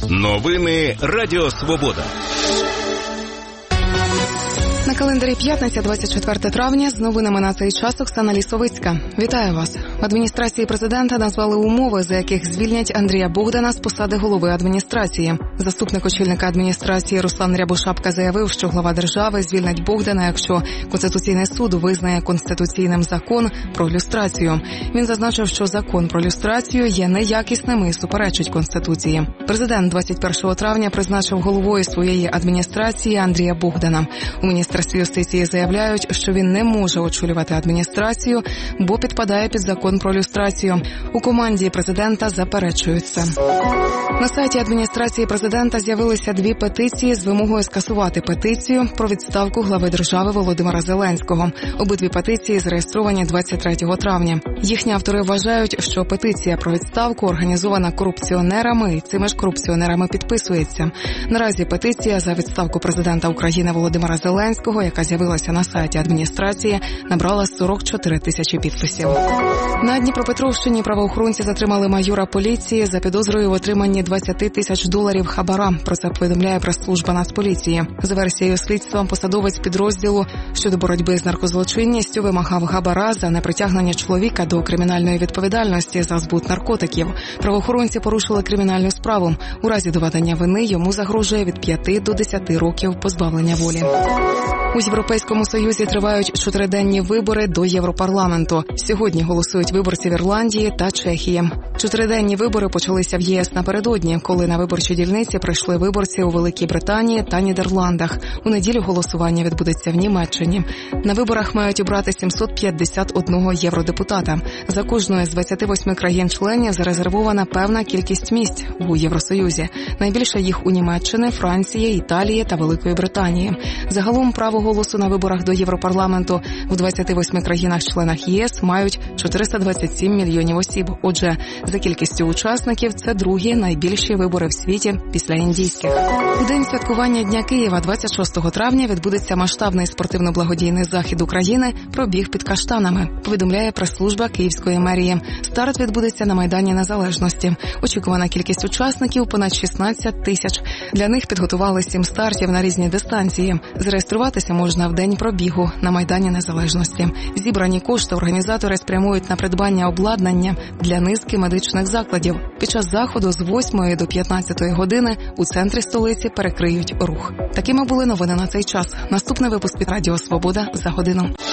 Новини Радіо Свобода. На календарі п'ятниця, 24 травня, з новинами на цей час Оксана Лісовицька. Вітаю вас. В адміністрації президента назвали умови, за яких звільнять Андрія Богдана з посади голови адміністрації. Заступник очільника адміністрації Руслан Рябошапка заявив, що глава держави звільнить Богдана, якщо Конституційний суд визнає конституційним закон про люстрацію. Він зазначив, що закон про люстрацію є неякісним і суперечить Конституції. Президент 21 травня призначив головою своєї адміністрації Андрія Богдана. У Міністерстві юстиції заявляють, що він не може очолювати адміністрацію, бо підпадає під закон про люстрацію. У команді президента заперечують це. На сайті адміністрації президента з'явилися дві петиції з вимогою скасувати петицію про відставку глави держави Володимира Зеленського. Обидві петиції зареєстровані 23 травня. Їхні автори вважають, що петиція про відставку організована корупціонерами і цими ж корупціонерами підписується. Наразі петиція за відставку президента України Володимира Зеленського, яка з'явилася на сайті адміністрації, набрала 44 тисячі підписів. На Дніпропетровщині правоохоронці затримали майора поліції за підозрою в отриманні $20 тисяч хабара. Про це повідомляє прес-служба Нацполіції. За версією слідства, посадовець підрозділу щодо боротьби з наркозлочинністю вимагав хабара за непритягнення чоловіка до кримінальної відповідальності за збут наркотиків. Правоохоронці порушили кримінальну справу. У разі доведення вини йому загрожує від 5 до 10 років позбавлення волі. У Європейському Союзі тривають 4-денні вибори до Європарламенту. Сьогодні голосують виборці в Ірландії та Чехії. 4-денні вибори почалися в ЄС напередодні, коли на виборчі дільниці прийшли виборці у Великій Британії та Нідерландах. У неділю голосування відбудеться в Німеччині. На виборах мають обрати 751 євродепутата. За кожною з 28 країн-членів зарезервована певна кількість місць у Євросоюзі. Найбільше їх у Німеччини, Франції, Італії та Великої Британії. Загалом право голосу на виборах до Європарламенту в 28 країнах-членах ЄС мають 427 мільйонів осіб. Отже, за кількістю учасників це другі найбільші вибори в світі після індійських. У день святкування Дня Києва 26 травня відбудеться масштабний спортивно-благодійний захід України «Пробіг під каштанами», повідомляє прес-служба Київської мерії. Старт відбудеться на Майдані Незалежності. Очікувана кількість учасників – понад 16 тисяч. Для них підготували 7 стартів на різні дистанції. Зареєструватися можна в день пробігу на Майдані Незалежності. Зібрані кошти організатори спрямують на придбання обладнання для низки медичних закладів. Під час заходу з 8 до 15 години у центрі столиці перекриють рух. Такими були новини на цей час. Наступний випуск від Радіо Свобода за годину.